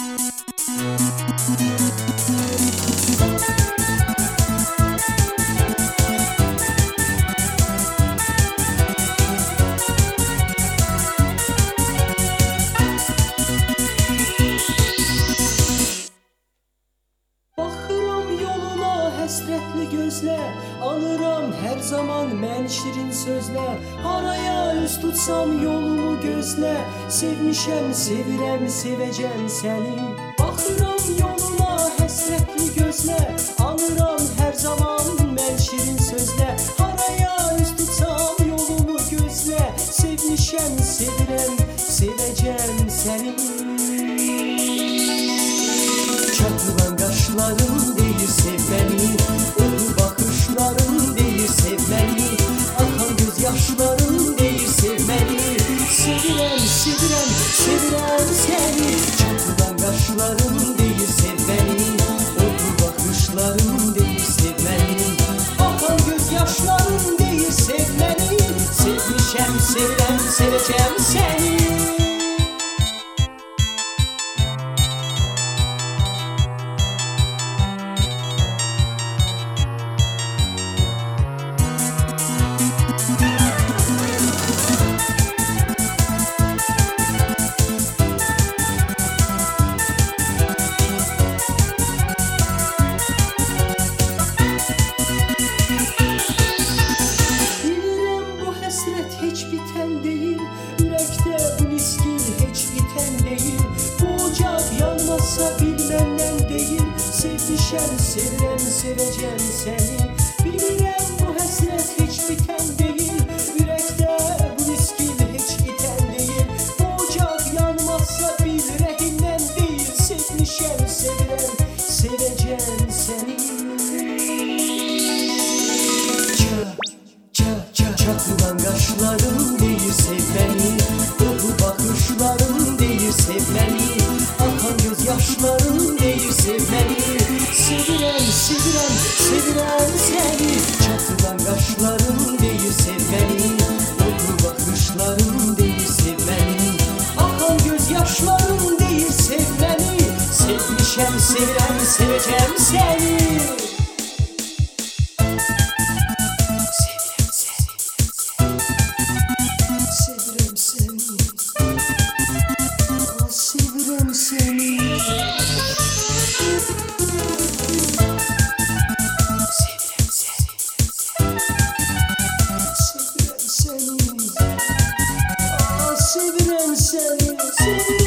Həsrətli gözlə, alıram hər zaman mən şirin sözlə. Haraya üz tutsam yolumu gözlə, sevmişəm, sevirəm, sevəcəm səni. Baxıram yoluna həsrətli gözlə, alıram hər zaman mən şirin sözlə. Haraya üz tutsam yolumu gözlə, sevmişəm, sevirəm, sevəcəm səni. Çatılan qaşlarım deyir sev beni, öpür bakışlarım deyir sev beni, akan gözyaşlarım deyir sev beni. Sevirəm, sevirəm, sevirəm seni. Çatılan qaşlarım deyir sev beni, öpür bakışlarım deyir sev beni, akan gözyaşlarım deyir sev beni. Sevmişəm, sevirəm, sevəcəm seni. Hiç biten değil, yürekte bu miskin hiç biten değil. Bu ocak yanmazsa bilmenden değil, sevmişem, sevirem, seveceğim seni. Bilirem bu hasret hiç biten değil, yürekte bu miskin hiç biten değil. Bu ocak yanmazsa bil rehinden değil, sevmişem, sevirem, seveceğim seni. Çatılan kaşlarım deyir sev beni, öpür bakışlarım deyir sev beni, akan gözyaşlarım deyir sev beni. Sevirem, sevirem, sevirem seni. Çatılan kaşlarım deyir sev beni, öpür bakışlarım deyir sev beni, akan gözyaşlarım deyir sev beni. Sevmişem, sevirem, seveceğim seni.